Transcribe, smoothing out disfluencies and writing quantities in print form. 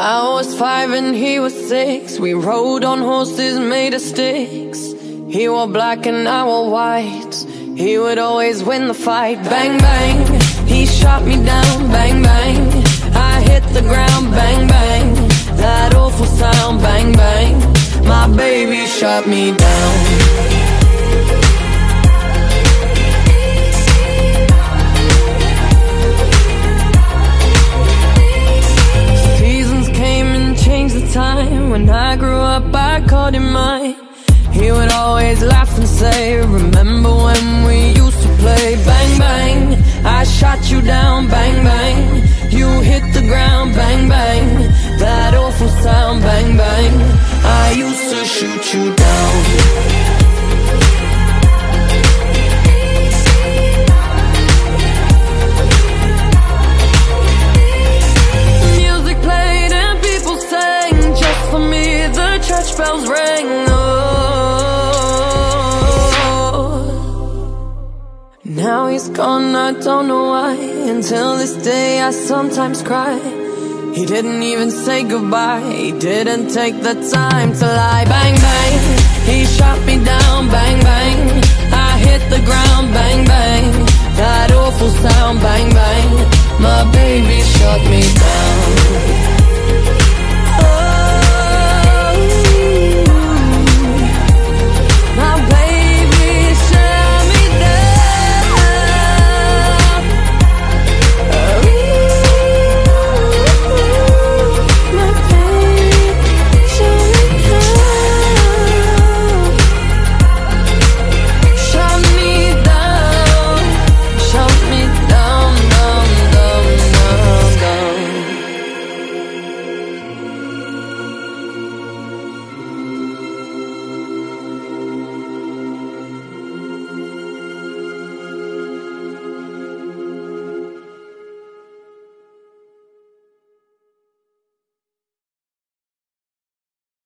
I was 5 and he was 6. We rode on horses made of sticks. He wore black and I wore white. He would always win the fight. Bang, bang, he shot me down. Bang, bang, I hit the ground. Bang, bang, that awful sound. Bang, bang, my baby shot me down. Time when I grew up, I called him mine. He would always laugh and say, remember when we used to play? Bang, bang, I shot you down. Bang, bang, you hit the ground. Bang, bang, that awful sound. Bang, bang, I used to shoot you down. Church bells ring, oh. Now he's gone, I don't know why. Until this day I sometimes cry. He didn't even say goodbye. He didn't take the time to lie. Bang, bang, he shot me down. Bang, bang, I hit the ground. Bang, bang, that awful sound. Bang, bang, my baby shot me down.